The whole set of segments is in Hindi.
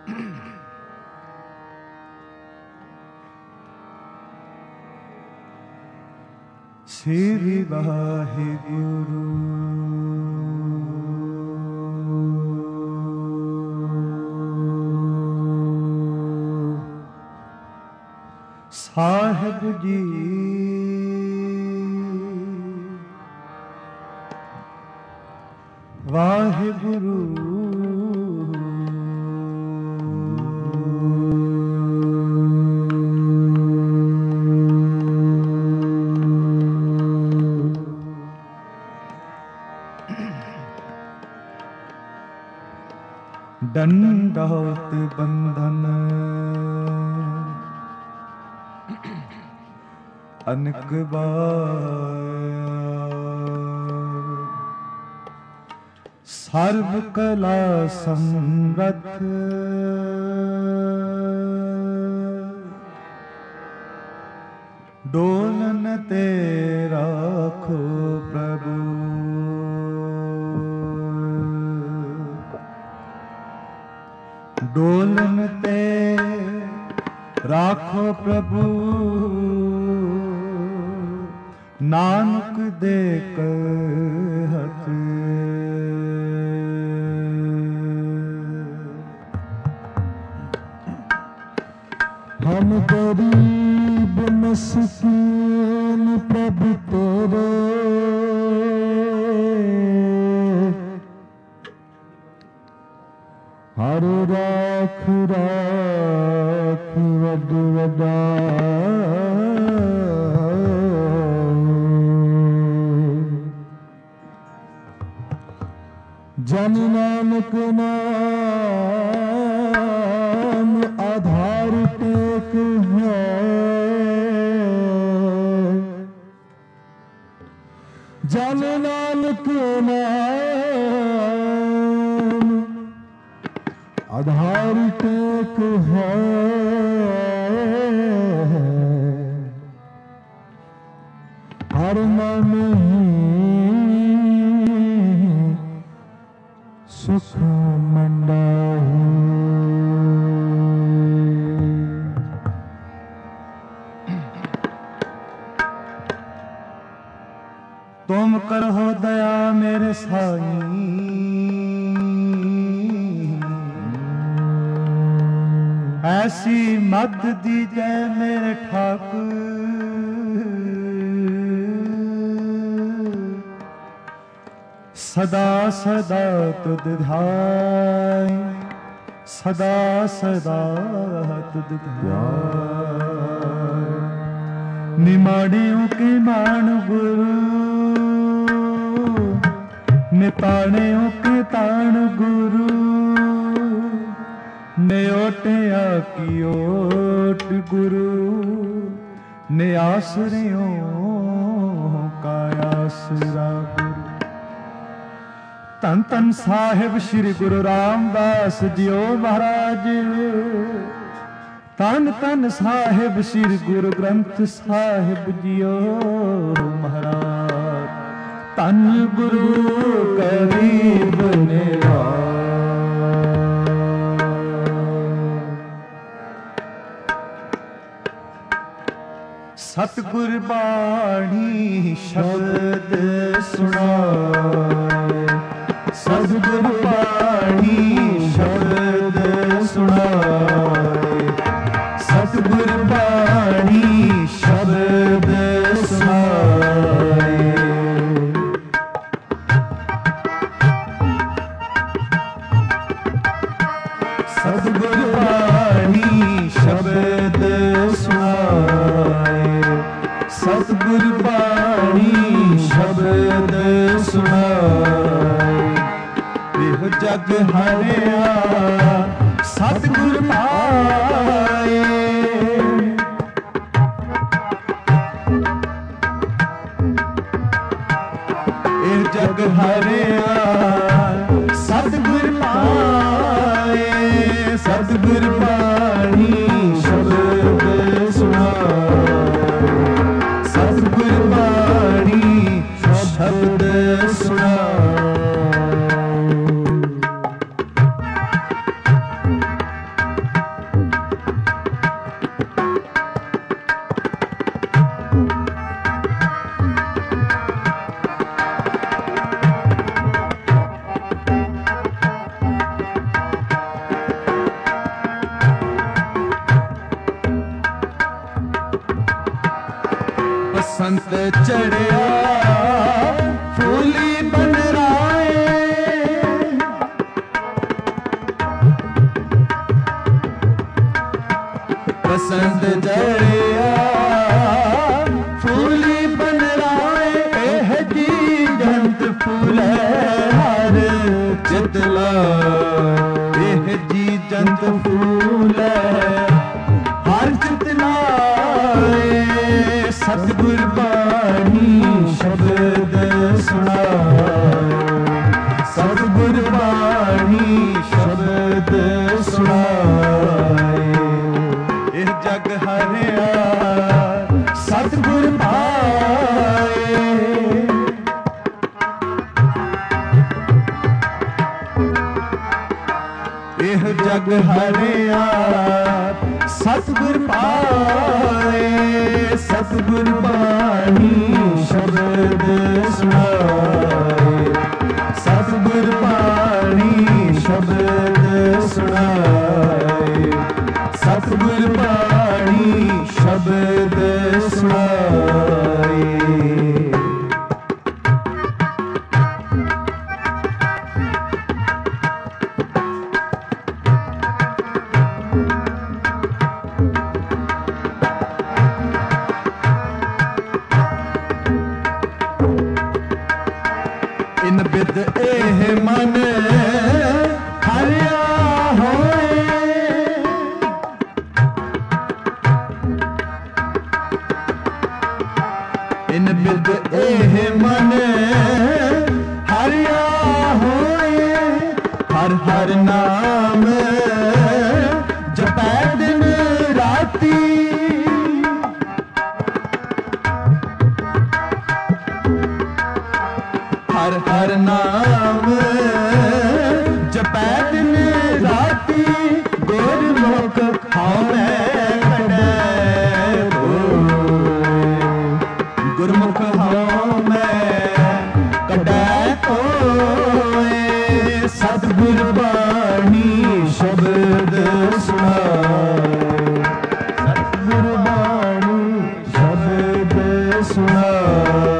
ਸ੍ਰੀ ਵਾਹਿਗੁਰੂ ਸਾਹਿਬ ਜੀ। ਵਾਹਿਗੁਰੂ ਦੰਡੋਤ ਬੰਧਨ ਅਨਕ ਬਾਰ ਸਰਬ ਕਲਾ ਸਮਰੱਥ ਡੋਲਨ ਤੇ ਰਾਖੋ ਪ੍ਰਭੂ। ਡੋਲਨ ਤੇ ਰਾਖੋ ਪ੍ਰਭੂ ਨਾਨਕ ਦੇ ਕਹਿਤ। ਹਮ ਗਰੀਬ ਮਸਕੀਨ ਪ੍ਰਭੂ ਤੇਰੇ ਹਰ ਰਾਖ ਰਾਖ ਵਡ ਵਡਾ। ਜਨ ਨਾਨਕ ਨਾਮ ਆਧਾਰ ਟੇਕ ਹੈ। ਜਨ ਨਾਨਕ ਨਾਮ ਆਧਾਰ ਟੇਕ ਹੈ। ਹਰ ਮਨ ਸੁਖ ਮੰਡਾਹੂ। ਤੁਮ ਕਰਹੁ ਦਇਆ ਮੇਰੇ ਸਾਈਂ। ਐਸੀ ਮਦ ਦੀਜੈ ਮੇਰੇ ਠਾਕੁਰ। ਸਦਾ ਸਦਾ ਤੁਧ ਧਿਆਇ ਸਦਾ ਸਦਾ ਤੁਧ ਧਿਆਇ। ਨਿਮਾਣਿਓ ਕੇ ਮਾਣ ਗੁਰੂ ਨਿਤਾਣਿਓ ਕੇ ਤਾਣ ਗੁਰੂ। ਨਿਓਟਿਆ ਕੀ ਓਟ ਗੁਰੂ ਨਿਆਸਰਿਓ ਕਾ ਆਸਰਾ ਗੁਰੂ। ਧੰਨ ਧੰਨ ਸਾਹਿਬ ਸ੍ਰੀ ਗੁਰੂ ਰਾਮਦਾਸ ਜੀਓ ਮਹਾਰਾਜ। ਧੰਨ ਧੰਨ ਸਾਹਿਬ ਸ੍ਰੀ ਗੁਰੂ ਗ੍ਰੰਥ ਸਾਹਿਬ ਜੀਓ ਮਹਾਰਾਜ। ਧੰਨ ਗੁਰੂ ਕਰੀਬ ਨਿਵਾਸ। ਸਤਿਗੁਰ ਬਾਣੀ ਸ਼ਬਦ ਸੁਣਾਏ। ਸਤਿਗੁਰ ਬਾਣੀ ਸ਼ਬਦ ਸੁਣਾਏ। ਸਤਿਗੁਰ ਬਾਣੀ ਸ਼ਬਦ ਸੁਣਾਏ। ਸਤਿਗੁਰ ਬਾਣੀ ਸ਼ਬਦ ਸੁਣਾਏ। ਸਤਿਗੁਰ ਬਾਣੀ ਸ਼ਬਦ ਸੁਣਾਏ। ਇਹ ਜਗ ਹਰਿਆ ਸਤਿਗੁਰ ਪਾਏ। ਇਹ ਜਗ ਹਰਿਆ ਸਤਿਗੁਰ ਪਾਏ। ਸਤਿਗੁਰ ਬਾਣੀ ਸ਼ਬਦ ਸੁਣਾਏ। ਸਤਿਗੁਰ ਬਾਣੀ ਸ਼ਬਦ ਸੁਣਾਏ। बसंत चढ़िया फूली बन राए, बसंत चढ़िया फूली बन राए, एह जी जंत फूल हर चितला, एह जी जंत फूल हर चितला, सतगुर बाणी शब्द सुनाए, सतगुर बाणी शब्द सुनाए, यह जग हरिया सतगुर पाए, यह जग हरिया सतगुर पाए, सतगुर बाणी शब्द सुनाए, सतगुर बाणी शब्द सुनाए, सतगुर बाणी शब्द सुनाए। इन बिद एह मन हरिया होए, इन बिद एह मन हरिया होए, हर हर नाम जपै दिन राती, हर हर नाम जपै दिन राती, गुरमुख हमै कढै कोय, गुरमुख हमै कढै कोय, सतगुर बाणी शब्द सुनाए, सतगुर बाणी शब्द सुनाए।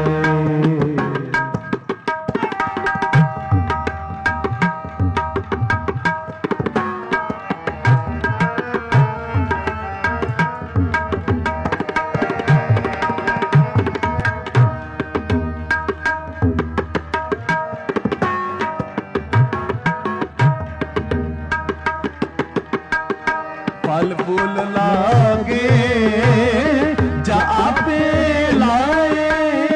फल फूल लागे जा आपे लाए,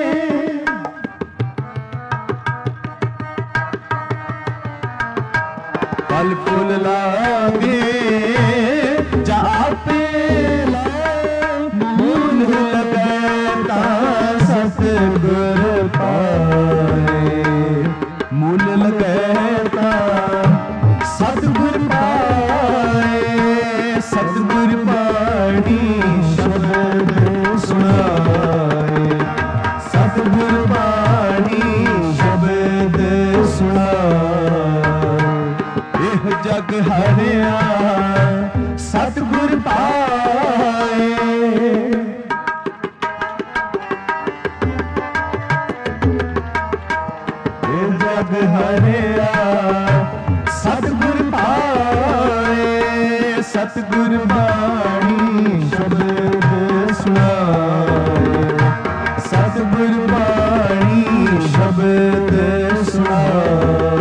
फल फूल लागे जा आपे लाए, मूल लगता सतगुर पाए, मूल लगता सतगुर पाए, सतगुर बाणी शब्द सुनाए, सतगुर बाणी शब्द सुनाए, यह जग हरिया सतगुर पाए, यह जग हरिया सतगुर पाए, सतगुर बाणी शब्द सुनाए, सतगुर बाणी शब्द सुनाए।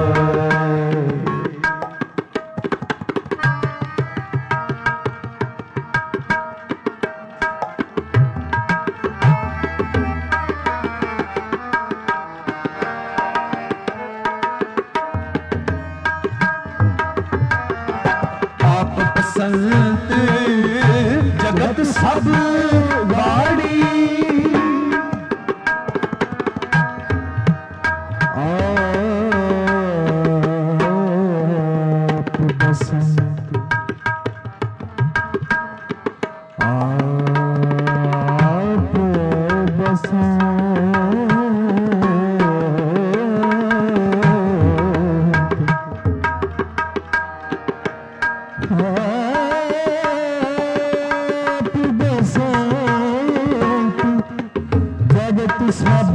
संत जगत सब वाड़ी, आप बसंत आप बसंत, सब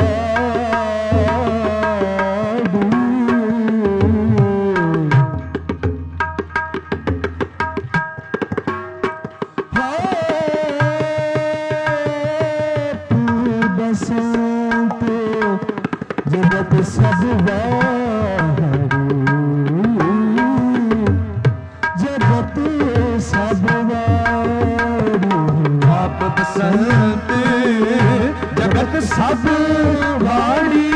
जगत सब जगत सब आप बसंत जगत सब वाणी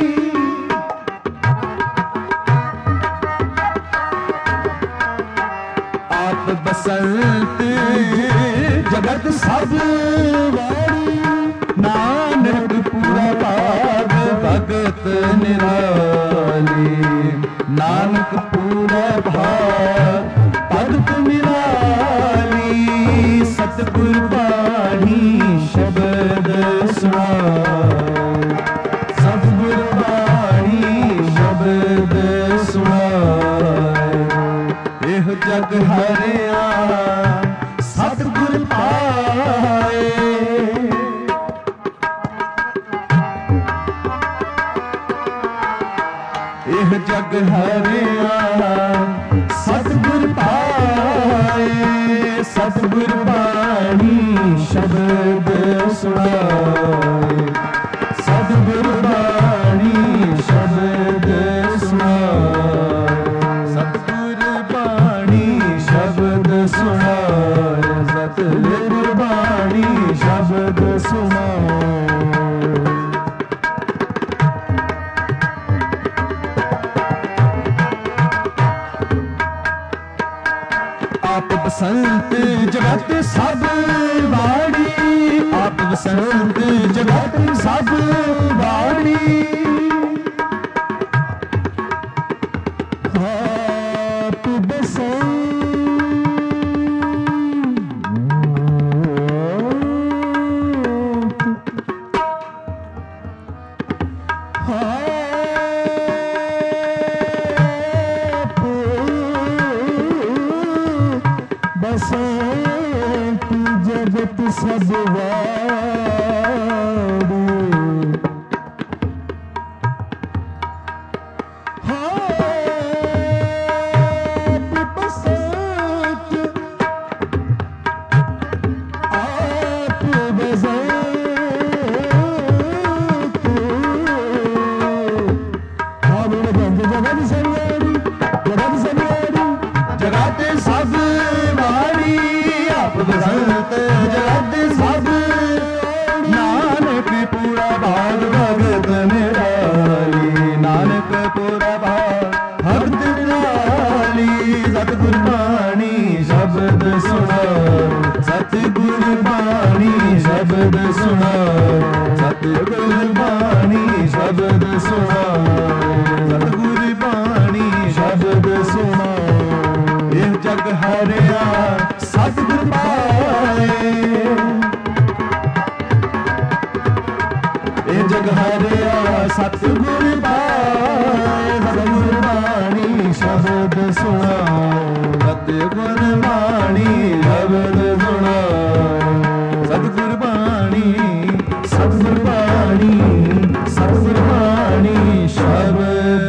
आप बसंत जगत सब वाणी नानक पूरा भाग भगत निराली नानक पूरा भाग भगत निराली सतगुर बाणी शब्द सुनाओ सतगुर बाणी शब्द सुनाओ एह जग हरिया सतगुर पाए एह जग हरिया सतगुर पाए सतगुर बाणी शब्द सुनाए सतगुर बाणी शब्द सुनाए सतगुर बाणी शब्द सुनाए सतगुर बाणी शब्द सुनाए आप बसंत जगत सब वाणी आप बसंत जगत सब वाणी आप बसंत जगत सब वाणी आप बसंत आप बसंत आप बसंत जगत सब वाणी जगत सब वाणी आप बसंत जगत सब नानक पूरा भाग भगत निराली नानक पूरा भाग भगत निराली सतगुर बाणी शब्द सुनाओ सतगुर बाणी शब्द सुनाओ सतगुर बाणी शब्द सुनाओ सतगुर बाणी शब्द सुनाओ ਇਹ ਜਗ ਹਰਿਆ ਸਤਿਗੁਰ ਪਾਏ ਇਹ ਜਗ ਹਰਿਆ ਸਤਿਗੁਰ ਪਾਏ ਸਤਿਗੁਰ ਬਾਣੀ ਸ਼ਬਦ ਸੁਣਾਓ ਸਤਿਗੁਰ ਬਾਣੀ ਸ਼ਬਦ ਸੁਣਾਓ ਸਤਿਗੁਰ ਬਾਣੀ ਸਤਿਗੁਰ ਬਾਣੀ ਸਤਿਗੁਰ ਬਾਣੀ ਸ਼ਬਦ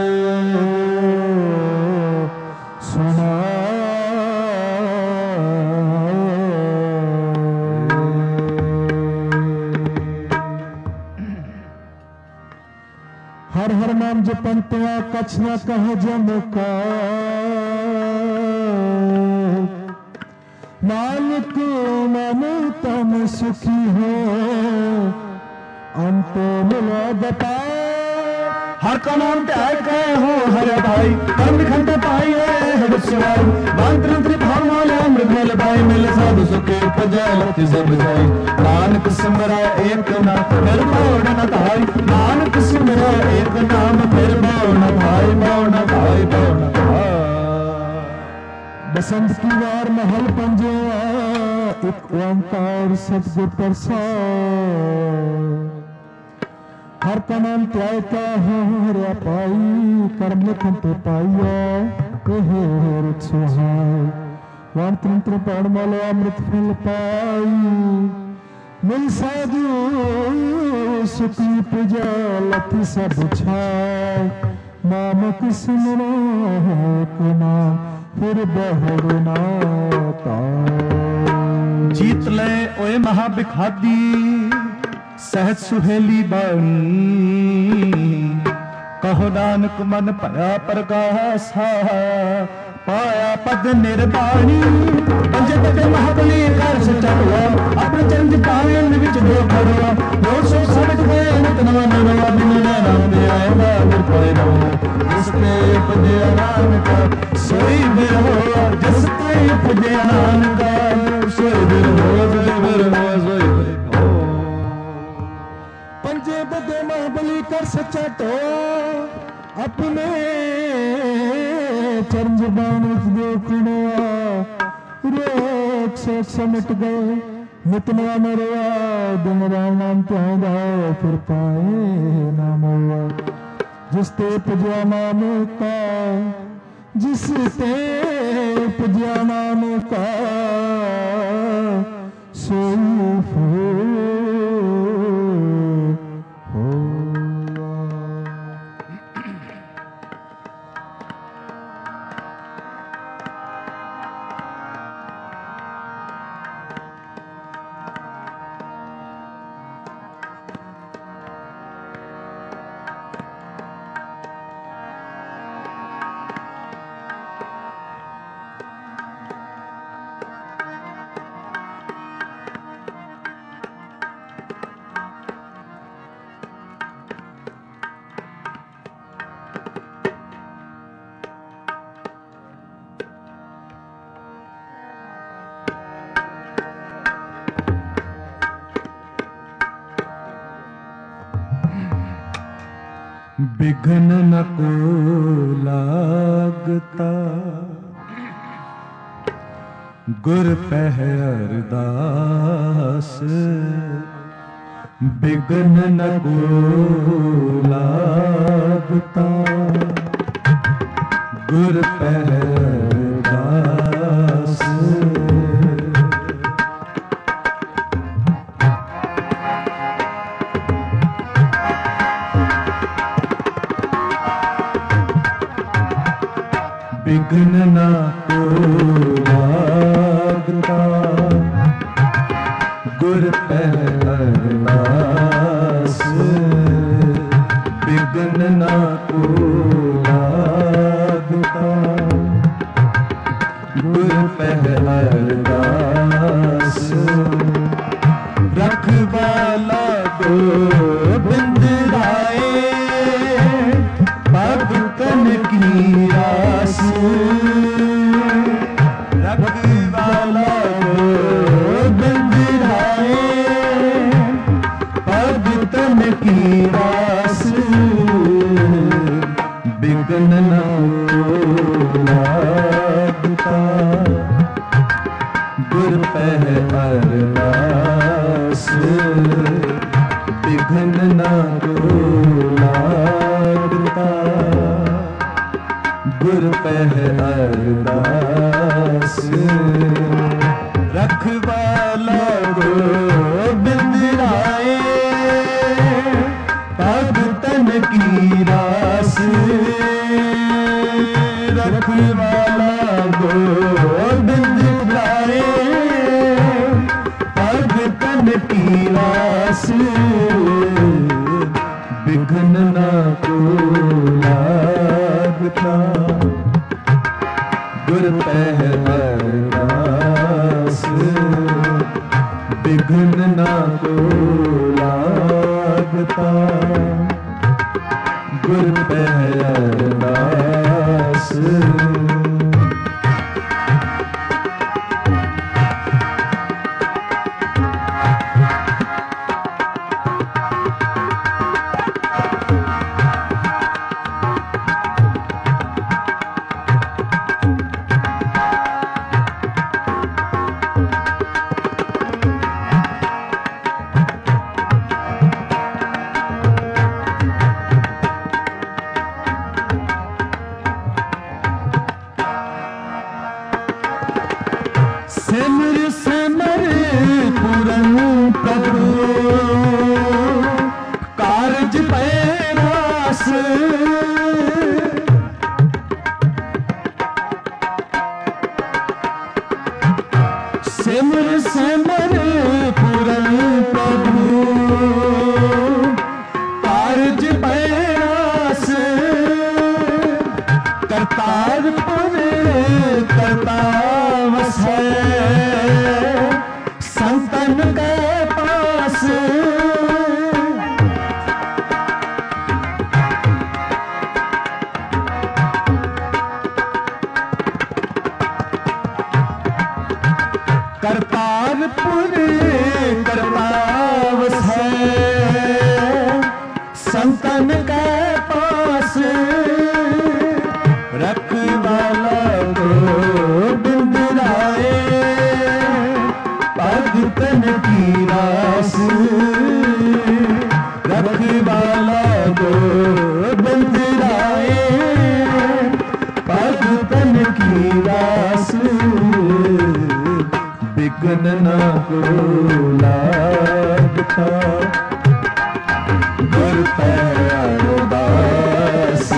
हर हर नाम जपंतवा कछ न कहे जम का नानक मन तम सुखी हो अंत मिला बता हर का नाम त्याग कहे हो हरे भाई कंद खंड पाई है शिवाय मंत्र भाव माला अमृत मिल भाई मिल साधु सुखे उपजय लति सब जाई नानक सिमरा एक नाम फिर मोड़ न धाई नानक सिमरा एक नाम फिर मोड़ न भाई मोड़ न भाई मोड़ न बसंत की वार महल पंजवा एक ओंकार सतगुर प्रसाद हर का नाम त्याग का है हरिया पाई कर्म लिखन पाइया रुख सुहाय वाण तंत्र पाण मालो अमृत फल पाई मिल साधु सुखी पुजालत सब छाय नामक सिमरो के नाम फिर बहुर ना पाए। जीत ले ओए महाबिखादी सहज सुहेली बाणी कहो नानक मन भया प्रकाशा पाया पद निर्वाणी। पंजे पते महाबली कर सच्चा हुआ अपने चंद कायन विच दो खड़वा दो सो समझ गए नवा नवा दिन नाम दे आएगा फिर कोई ना जिसने पजे नानक सोई बिर हो जिसने पजे नानक सोई बिर हो सोई बिर हो। पंजे पते महाबली कर सच्चा तो अपने चरण जुबान देखने रोक सोच समिट गए नितना मरवा दिन राम नाम प्यादा फिर पाए नाम हुआ। जिस ते पुजा नाम का जिस ते पुजा नाम का सोई हो। बिघन न को लागता गुर पह अरदास। बिघन न को लागता गुर पह अरदास। बिघन न को लागता गुर पह अरदास। बिघन न को लागता गुर पह अरदास। रखवाला गोबिंद राय भगतन की रास। रखवाला गोबिंद राय भगतन की रास। बिघन न लागता गुर पह अरदास। बिघन न लागता गुर पह अरदास। रखवाला गोबिंद राय भगतन की रास। रखवाला गोबिंद राय भगतन की रास। बिघन न को लागता गुर पह अरदास। बिघन न को लागता गुर पह अरदास। गुर पे अरदास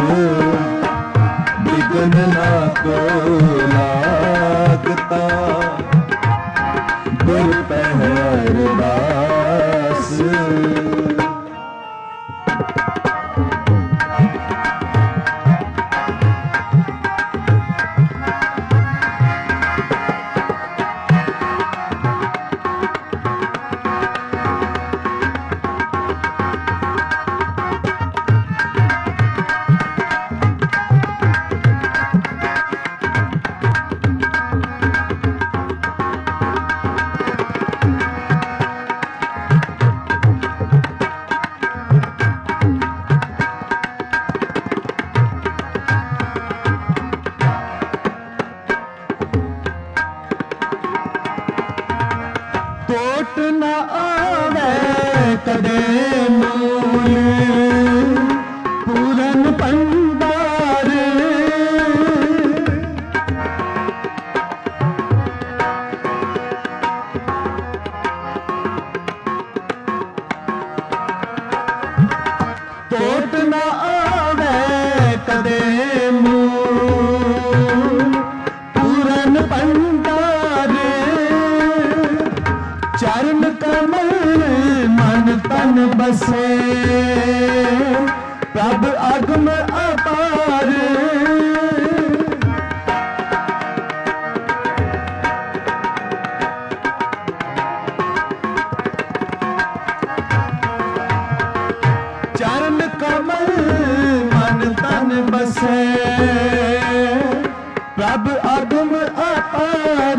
बिघन ना को लागता, गुर पे अरदास। टोट न आवे कदे मूल पूरन पंडार, टोट न आवे कदे मूल पूरन पंडार, चरण कमल मन तन बसे प्रभ आगम अपार, चरण कमल मन तन बसे प्रभ आगम अपार,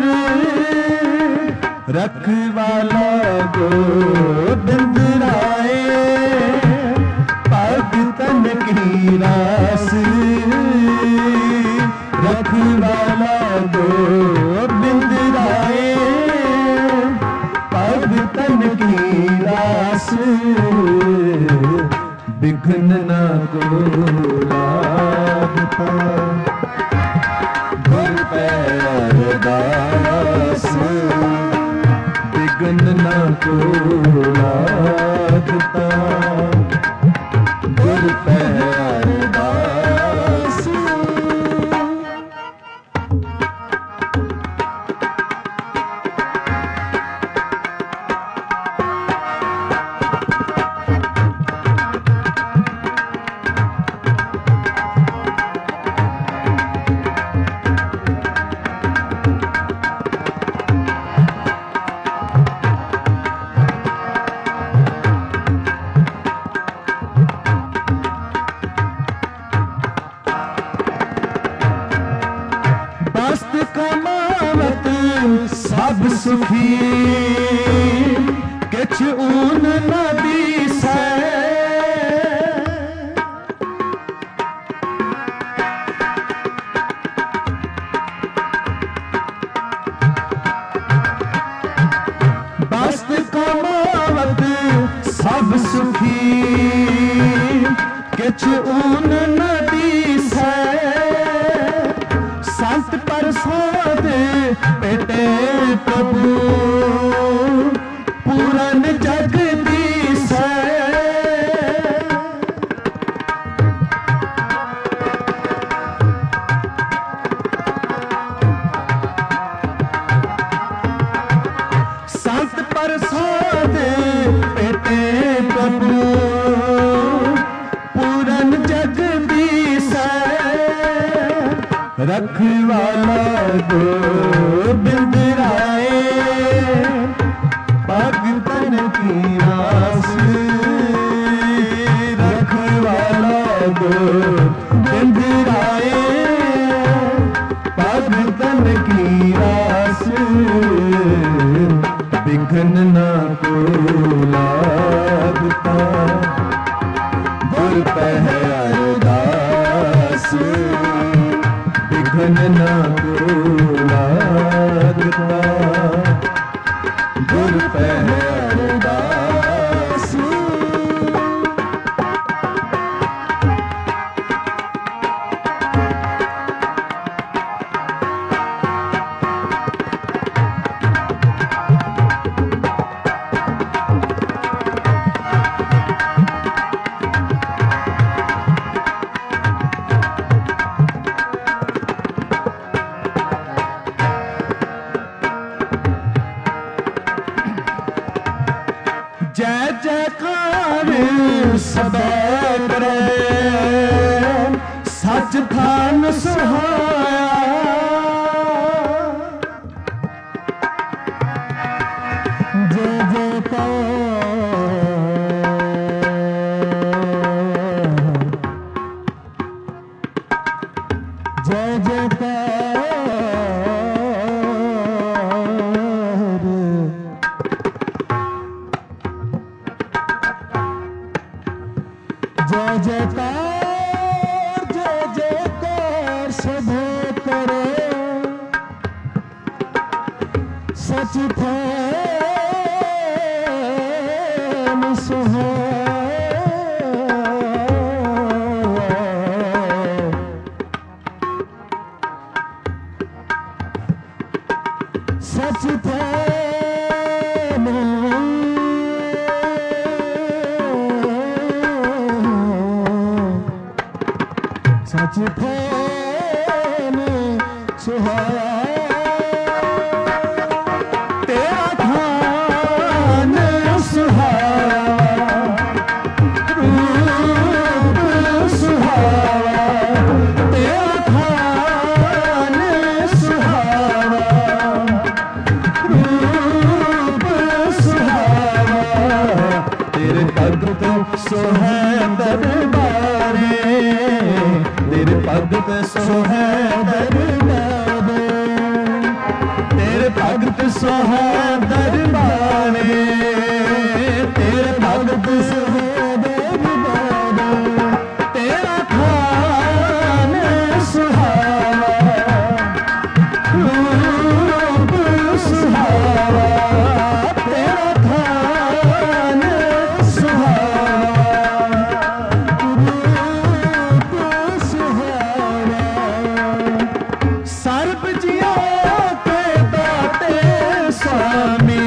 रखवाला गोबिंद राय पग तन की रास, रखवाला गोबिंद राय पग तन की रास, बिघन ना को लागता, गुर पे अरदास बिघन ना को लागता, गुर पे अरदास। मस्त कमावत सब सुखी किछ ऊन न दिसै, मस्त कमावत सब सुखी किछ ऊन न दिसै, संत प्रसाद पेटे प्रभु पूरन जगदीसै, संत प्रसाद पेटे प्रभु पूरन जगदीसै, रखवाला गोबिंद राय पग तन की रास, रखवाला गोबिंद राय पग तन की रास, बिघन ना को लागता, गुर पे अरदास बिघन ना को लागता, गुर पे अरदास। जय जयकार सबे करे सच थान सुहाया जय जयकार जय जयकार जय जयकार सबे करे सच थान सुहाया सच थान सच थान सुहाया तेरा थान सुहाया रूप सुहाया तेरा थान सुहाया रूप सुहाया तेरे भगत सोहे दरबारे तेरे भगत सोहे दरबारे तेरे भगत सोहे दरबारे तेरे भगत सोहे दरबारे तेरा थान सुहावा रूप सुहावा तेरा थान सर्प जिया के दाते स्वामी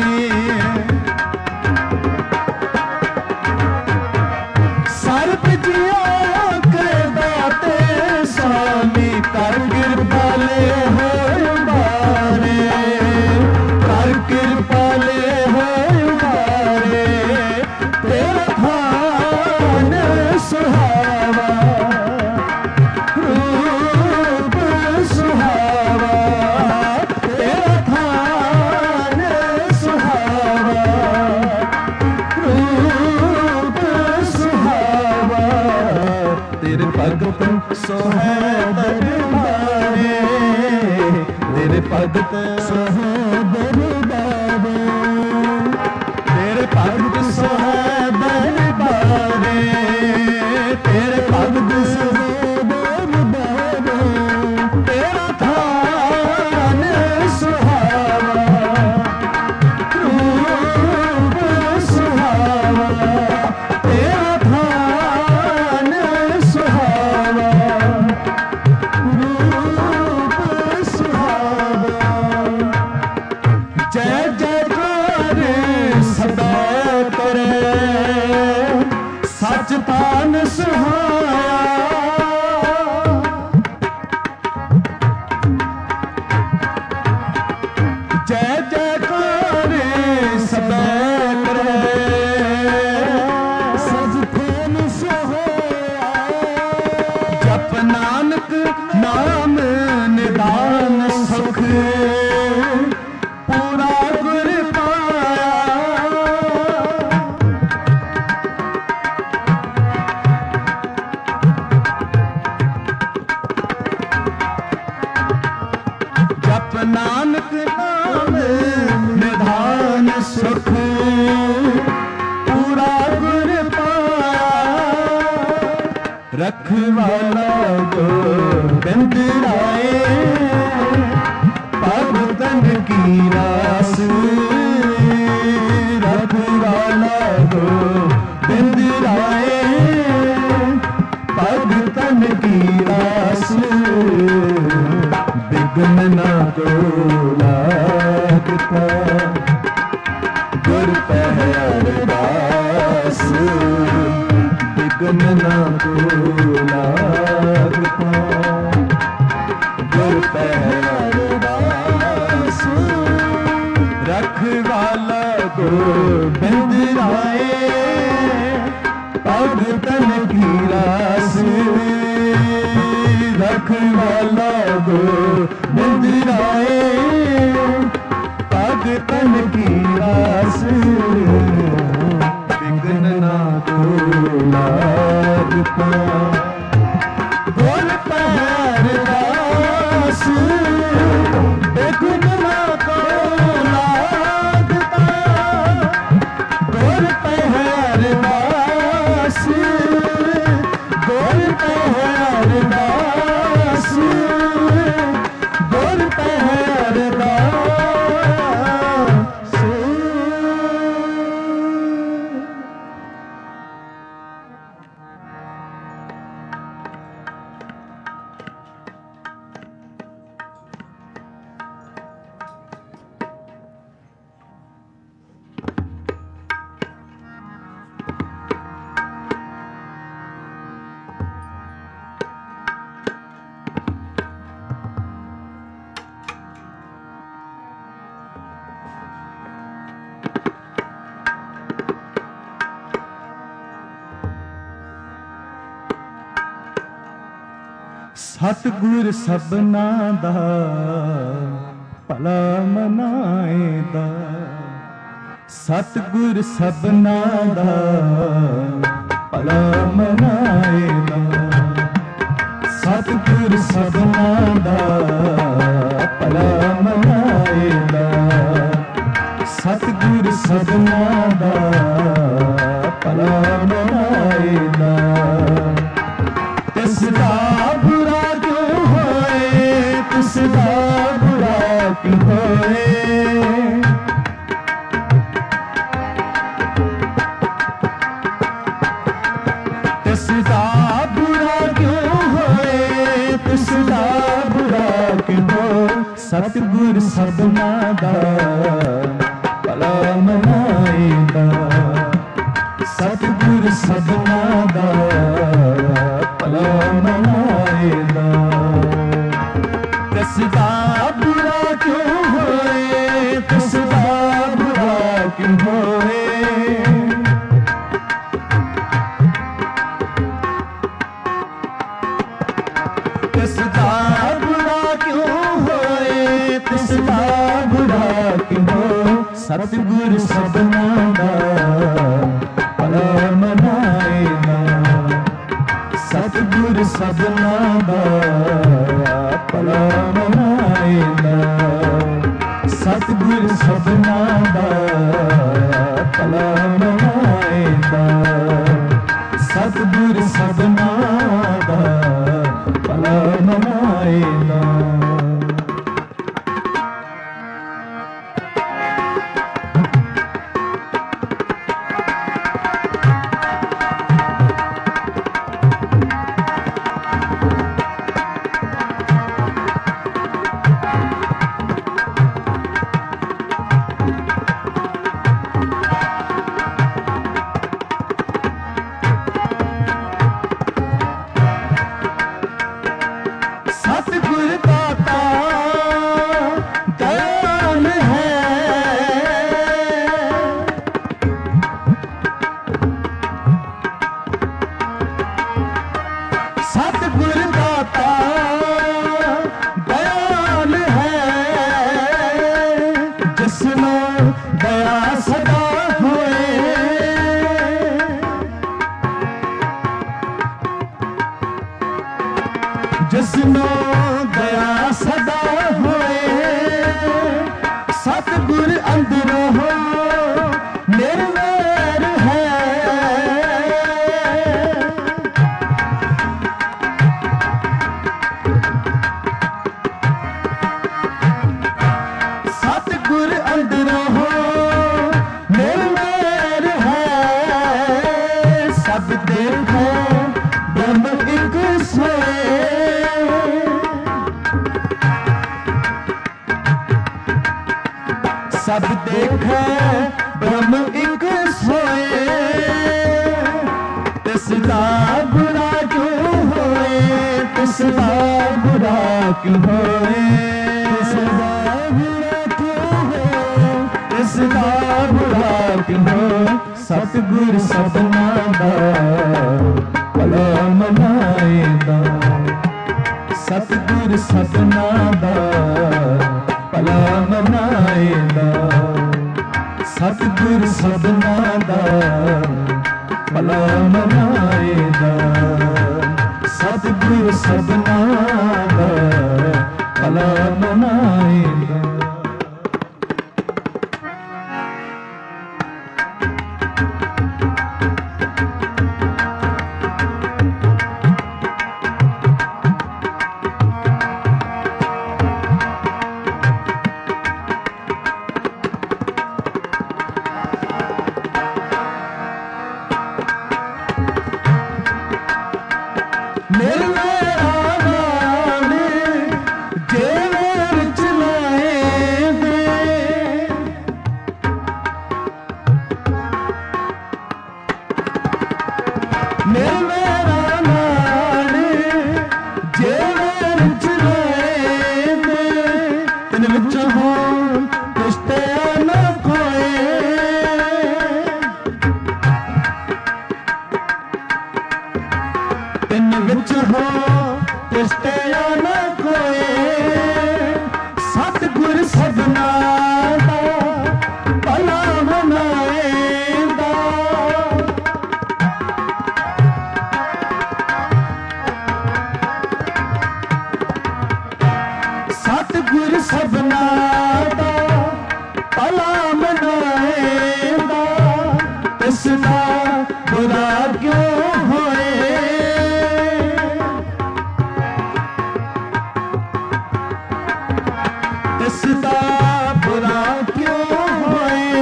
सर्प जिया के दाते स्वामी कर कृपाले हो बारे कर कृपाले हो बारे तेरा थान सुहावा रूप सुहावा तेरा थान सुहावा रूप सुहावा तेरे भगत सोहे दरबारे तेरे भगत सोहे दरबारे तेरे भगत सोहे दरबारे तेरे भगत सोहे दरबारे तेरा थान सुहावा रूप सुहावा तेरा थान सुहावा रूप सुहावा जय जयकार सदा करे सच थान सुहाया जय जयकार सदा करे सच थान सुहाया जप नानक नाम निदान सुख पूरा गुर पाया जप नानक नाम निधान सुख पूरा गुर पाया रखवाला गोबिंद राय भगतन की रास रखवाला गोबिंद राय भगतन की रास विघ्न न को लागता गुर पह अरदास विघ्न न को लागता गुर पह अरदास रखवाला गोबिंद राय निंद्राए भगतन की आस विघ्न ना को लागता गुर पहरदास विघ्न ना को लागता गुर पहरदास गुर पहरदास गुर पहरदास। सतगुर सबना दा भला मनाएदा सतगुर सबना दा भला मनाएदा सतगुर सबना दा भला मनाएदा सतगुर सबना दा भला मनाएदा तिसदा बुरा क्यों होए तिसदा बुरा क्यों होए तिसदा बुरा क्यों होए तिसदा बुरा क्यों हो सतगुर सबना दा भला मनाएदा सतगुर सबना दा भला मनाएदा तिसदा बुरा क्यों होए तिसदा बुरा क्यों होए तिसदा बुरा क्यों होए तिसदा बुरा क्यों हो सतगुर सबना दा भला मनाएदा सतगुर सबना दा भला मनाएदा सतगुर सबना दा भला मनाएदा सतगुर सबना दा भला मनाएदा। जिसनो दया सदा होए सतगुर अंदरों हो निर्वैर है सतगुर अंदरों हो निर्वैर है सब देखो ब्रह्म एक सोए सब देखे ब्रह्म एक सोए तिसदा बुरा क्यों होए तिसदा बुरा क्यों होए तिसदा बुरा क्यों होए तिसदा बुरा क्यों हो सतगुर सबना दा भला मनाएदा सतगुर ਸਤਿਗੁਰ ਸਭਨਾ ਦਾ ਭਲਾ ਮਨਾਏਗਾ। ਸਤਿਗੁਰ ਸਭਨਾ ਦਾ ਭਲਾ ਮਨਾਏਗਾ। ਸਤਿਗੁਰ ਸਭਨਾ ਦਾ ਭਲਾ ਮਨਾਏਗਾ। ਸਤਿਗੁਰ ਸਭਨਾ ਦਾ ਭਲਾ ਮਨਾਏਗਾ। ਤਿਸ ਦਾ ਬੁਰਾ ਕਿਉਂ ਹੋਏ। ਤਿਸ ਦਾ ਬੁਰਾ ਕਿਉਂ ਹੋਏ।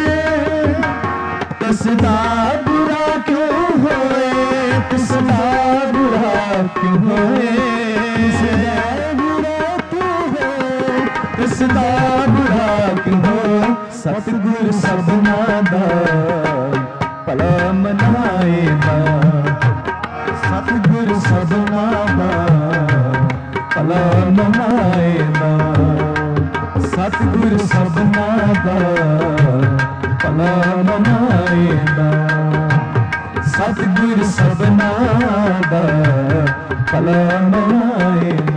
ਤਿਸ ਦਾ ਬੁਰਾ ਕਿਉਂ ਹੋਏ। ਤਿਸ ਦਾ ਬੁਰਾ ਕਿਉਂ ਹੋਏ। ਤਿਸ ਦਾ ਬੁਰਾ ਕਿਉਂ ਹੋਏ। ਸਤਿਗੁਰ ਸਭਨਾ ਦਾ ਭਲਾ ਮਨਾਏਗਾ। ਸਤਿਗੁਰ ਸਭਨਾ ਦਾ ਭਲਾ ਮਨਾਏਗਾ। ਸਤਿਗੁਰ ਸਭਨਾ ਦਾ ਭਲਾ ਮਨਾਏਗਾ। ਸਤਿਗੁਰ ਸਭਨਾ ਦਾ ਭਲਾ ਮਨਾਏਗਾ।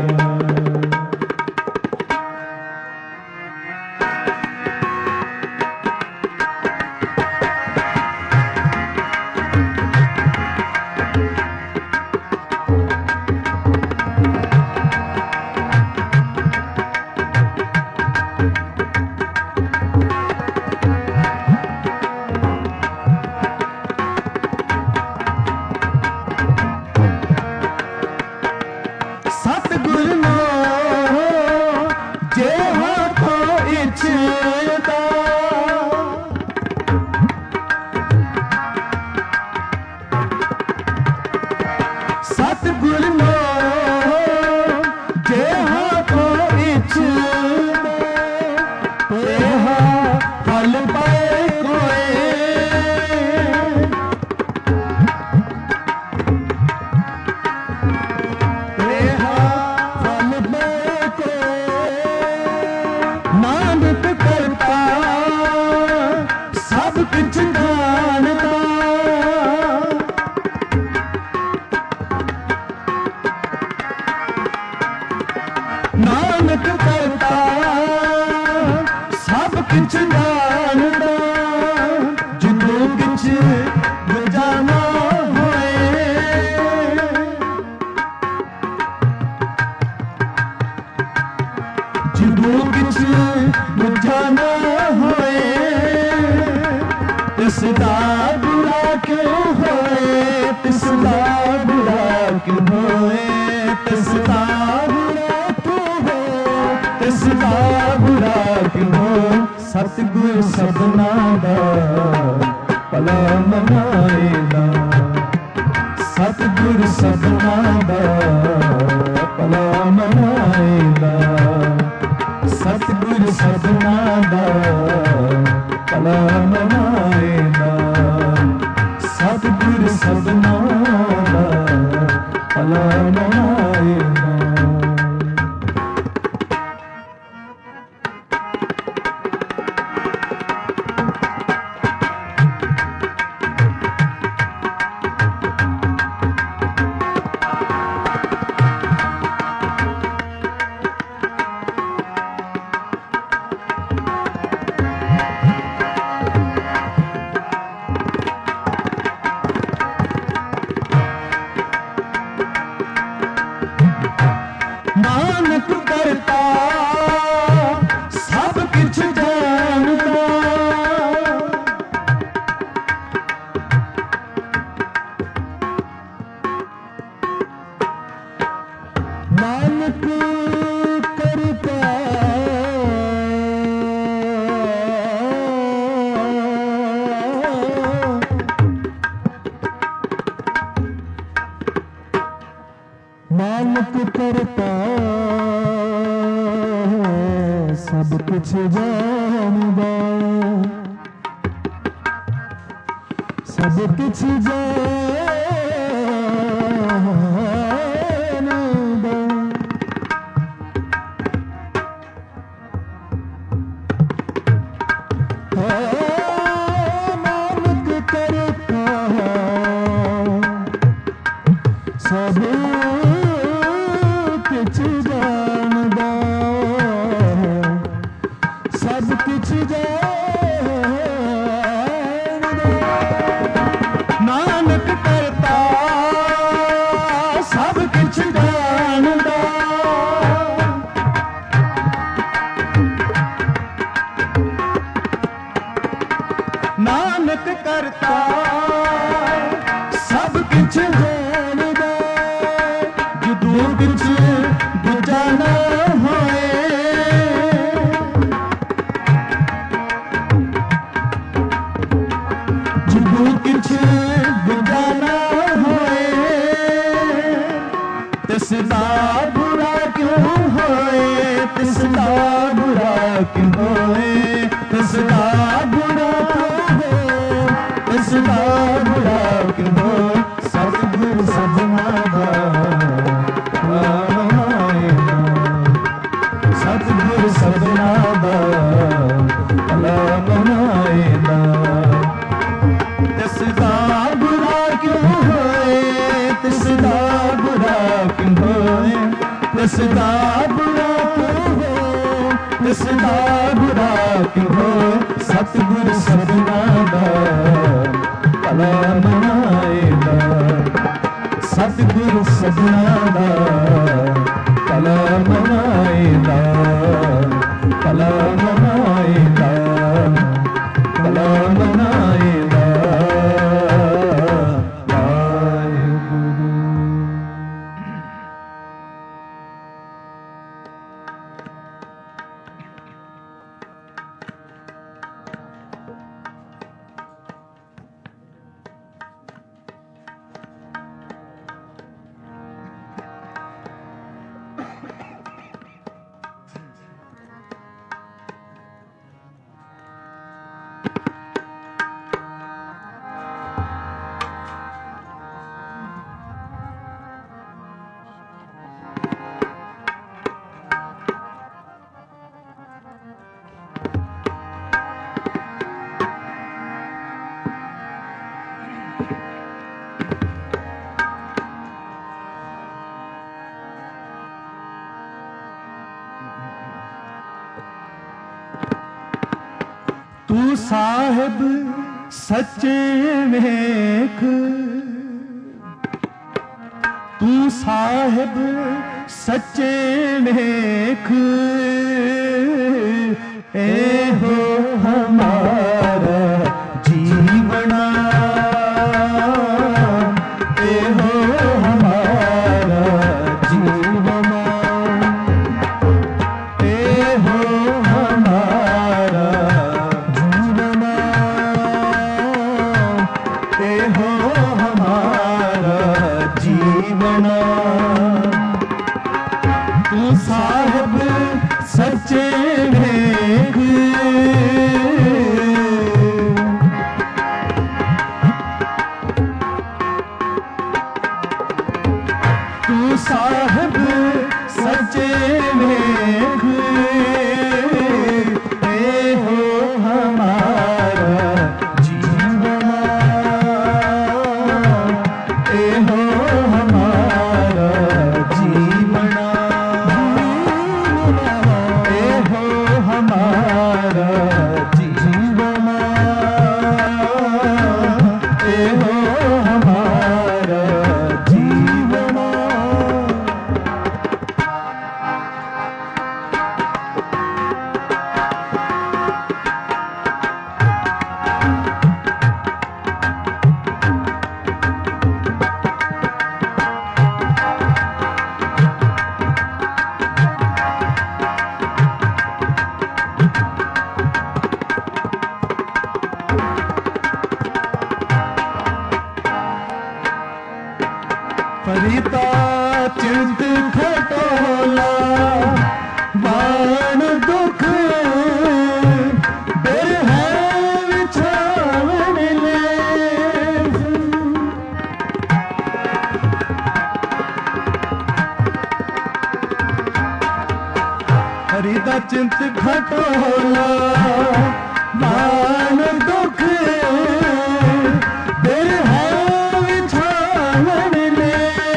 ਸਤਿਗੁਰ ਨੂੰ ਜੇ ਹੱਥੋਂ ਇੱਛਦਾ। ਸਤਿਗੁਰ ਨੂੰ ਜੇ ਹੱਥੋਂ ਇੱਛਦਾ। ਤੇਹਾ ਫਲ ਪਾਏ ਕੋਏ। ਨਾਨਕ ਕਰਤਾ ਸਭ ਕੁਝ ਜਾਣਦਾ। ਨਾਨਕ ਕਰਤਾ ਸਭ ਕੁਝ ਜਾਣਦਾ। ਜਦੋਂ ਕੁਝ ਬਜਾਣਾ ਹੋਏ। ਜਦੋਂ ਕੁਝ ਬਜਾਣਾ ਹੋਏ। ਤਿਸ ਦਾ ਬੁਰਾ ਕਿਉਂ ਹੋਏ। ਤਿਸ ਦਾ ਬੁਰਾ ਕਿਉਂ ਹੋਏ। ਤਿਸ ਦਾ ਬੁਰਾ ਕਿਉਂ ਹੋਏ। ਤਿਸ ਦਾ ਬੁਰਾ ਕਿਉਂ ਹੋਏ। ਸਤਿਗੁਰ ਸਭਨਾ ਦਾ ਭਲਾ ਮਨਾਏਗਾ। ਸਤਿਗੁਰ ਸਭਨਾ ਦਾ ਭਲਾ ਮਨਾਏਗਾ। ਸਤਿਗੁਰ ਸਭਨਾ ਦਾ ਭਲਾ ਮਨਾਏਗਾ। ਸਤਿਗੁਰ ਸਭਨਾ ਦਾ ਭਲਾ ਮਨਾਏਗਾ। नानक करता सब कुछ जानदा, सब कुछ जानदा। नानक करता सब कुछ जानदा, सब कुछ जानदा। नानक करता सब कुछ जानदा, नानक करता सब कुछ जानदा। जो कुछ दूजा ना होए, जो कुछ दूजा ना होए, तिसदा बुरा क्यों होए, तिसदा बुरा क्यों होए, तिसदा बुरा तिसदा बुरा क्यों होए। सतगुर सजना दा सतगुर सजना दा भला मनाएदा। तिसदा बुरा क्यों होए, तिसदा बुरा क्यों होए, तिसदा बुरा क्यों होए, तिसदा बुरा क्यों होए। सतगुर सजना दा भला मनाएदा, सतगुर सजना दा भला मनाएदा, भला मनाएदा, भला मनाएदा। तू साहिब सच्चे वेख, तू साहिब सच्चे वेख, ए हो हमारा जीवना, ए हो हमारा जीवना, ए हो हमारा जीवना, ए हो हमारा जीवना। तू साहिब सच्चे वेख, तू साहिब सच्चे वेख, ए हो हमारा जीवना, ए हो हमारा जीवना, ए हो हमारा जीवना, ए हो हमारा जीवना। फरीता चिंत खटोला बाण दुख बिरह विछावन ले हरिदा चिंत खटोला बाण दुख बिरह विछावन ले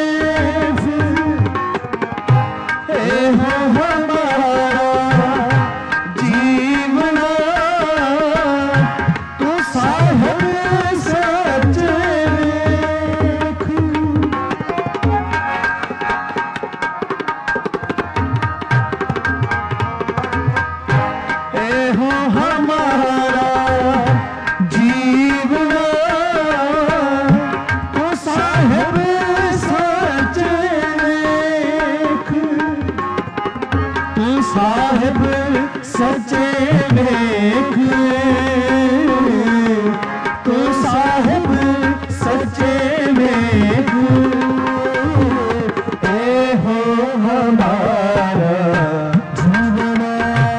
हो हमारा जीवना तू साहिब सच देख हो हमारा जीवना तू साहिब सच देख तू साहिब सचे देख तू साहिब सचे देख हो हमारा जीवना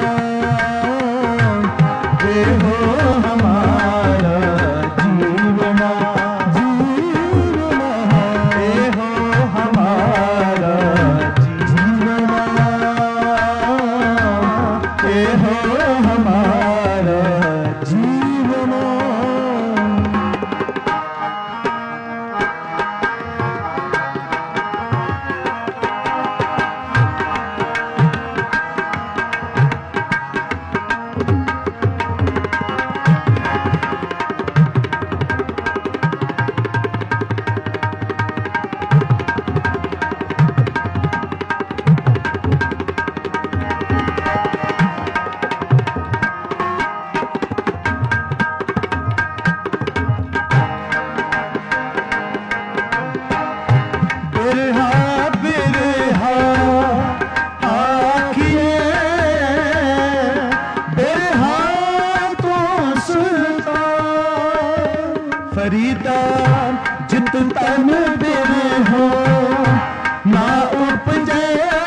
हो हमारा जीवना जीवना हो हमारा जीवना हो हमारा जीवना बिरहा बिरहा आखिए बिरहा तो सुनता फरीदा जित तन बिरहो ना उपजे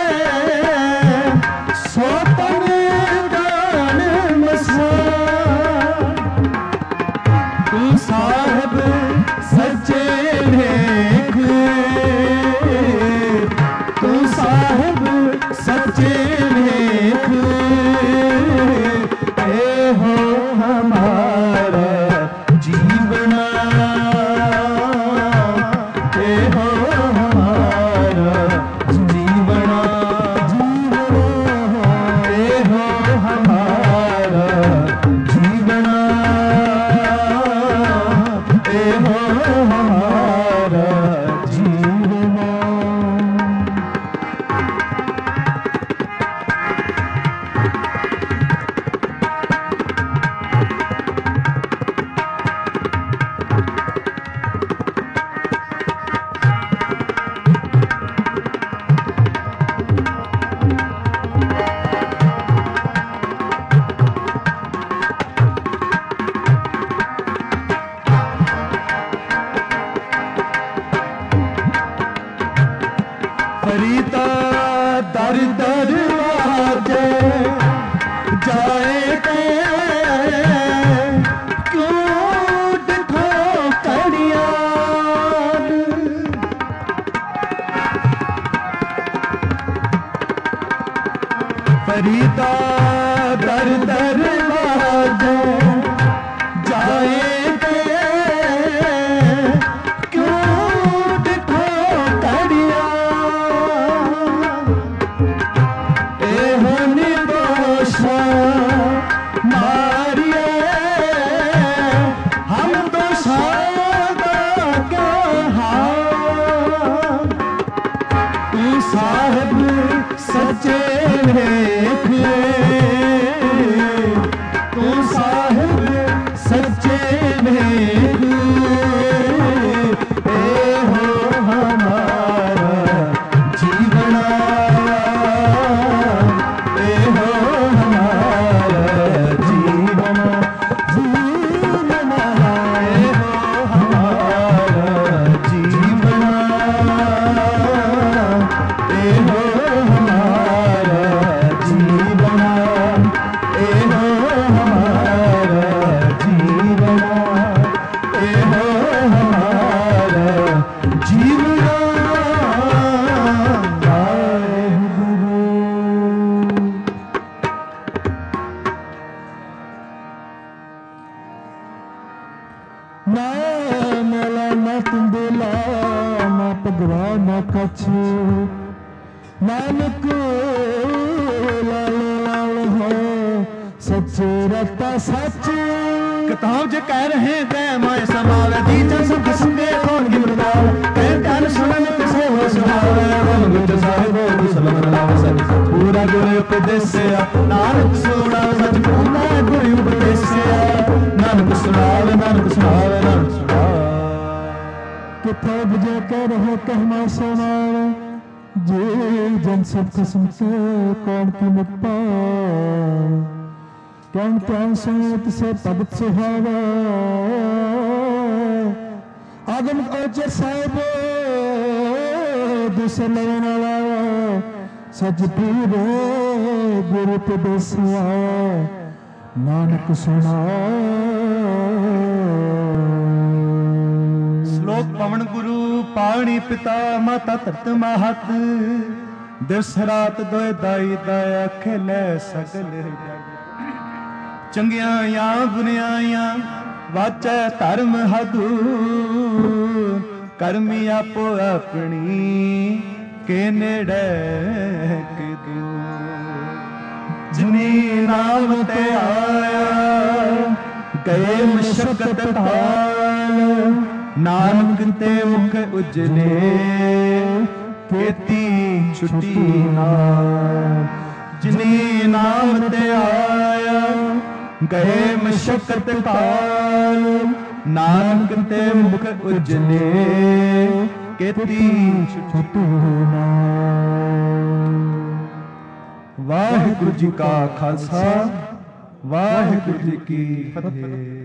सो तन दान मसा तू साहिब सच्चे देख तू साहिब सच्चे देख हो हमारा जीवना हो हमारा जीवना जीवना हो हमारा जीवना हो हमारा जीवना फरीदा दर दर आजे जाए के क्यों दिखो कड़िया फरीदा दर दर आजे जाए के क्यों दिखो कड़िया मारिए हम तो सादा के हाथ तू साहिब सच्चे देख तू साहिब सच्चे देख हो हमारा जीवना हो हमारा जीवना जीवना हो हमारा जीवना गवा न कछ नानक लाल लाल हो सच्चे रता सच किताब जे कह रहे तै माए समावे जी जन सब संगे कौन की बताओ कह कान सुनन किसे हो सुनावे मन गुज साहिबो सलाम लाव सच पूरा गुरु उपदेसिया नानक सुना सच पूरा गुरु उपदेसिया नानक सुनावे नानक सुनावे नानक सुनावे किताब जे कह रहे कहना सुनावे जी जन सब किस्म से कौन की मुक्ता कौन कौन संत से पद सुहावा आगम अजर साहिब दूसरे लगने वाला सच पूरे गुरु उपदेसिया नानक सुना श्लोक पवन गुरु पाणी पिता माता धरत महत दिवस रात दोए दाई दाया खेले सगल चंगियां बुनियां वाचै धर्म हदूर करमी आपो अपनी के नेड़े के दूर जिनी नाम ते आया गए मशक्कत ढाल नानक ते मुख उजले खेती छुट्टी नाल जिनी नाम ते आया गए मशक्कत काल नानक ते मुख उजले केती छुट्टी नाल वाहिगुरु जी का खालसा वाहिगुरु जी की फतेह।